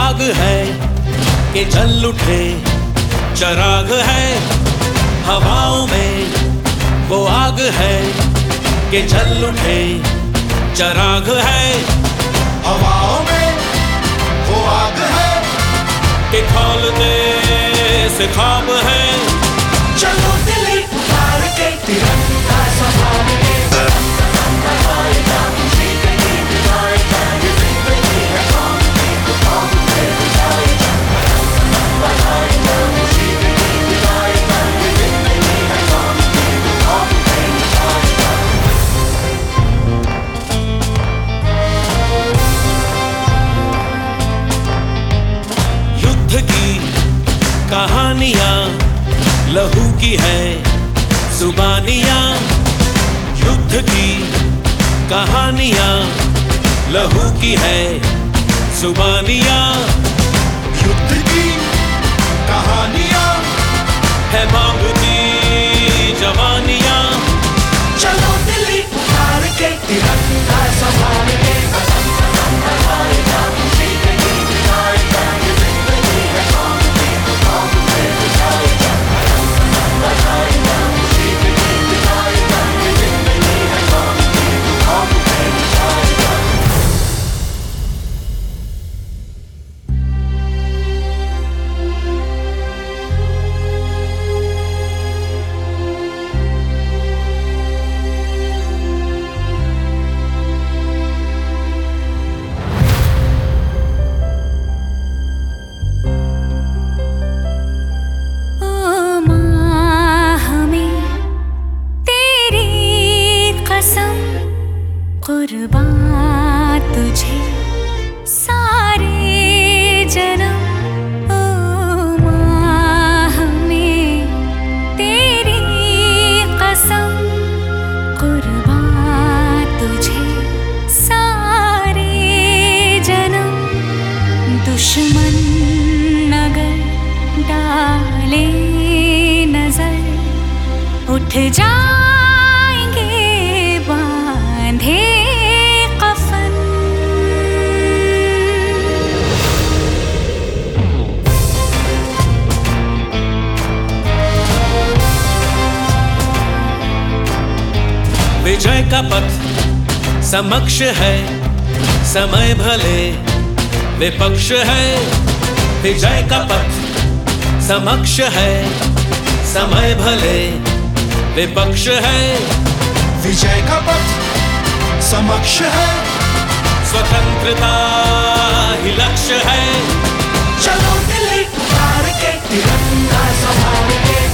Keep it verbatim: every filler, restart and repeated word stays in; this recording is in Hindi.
आग है कि जल उठे, चराग है हवाओं में। वो आग है कि जल उठे, चराग है हवाओं में। वो आग है कि खौलते से ख्वाब है। चलो दिली पुकार के तिरंगा संभाल के कहानियां लहू की है जुबानियां। युद्ध की कहानियां लहू की है जुबानियां। युद्ध की कहानियां है मांगती जवानियां। चलो दिली पुकार के तिरंगा संभाल के कुर्बान तुझे सारे जन्म। ओ माँ हमें तेरी कसम, कुर्बान तुझे सारे जन्म। दुश्मन अगर डाले नजर उठ जा विजय का पथ समक्ष है, समय भले विपक्ष है। विजय का पथ समक्ष है, समय भले विपक्ष है। विजय का पथ समक्ष है, स्वतंत्रता ही लक्ष्य है। चलो दिली पुकार के तिरंगा संभाल के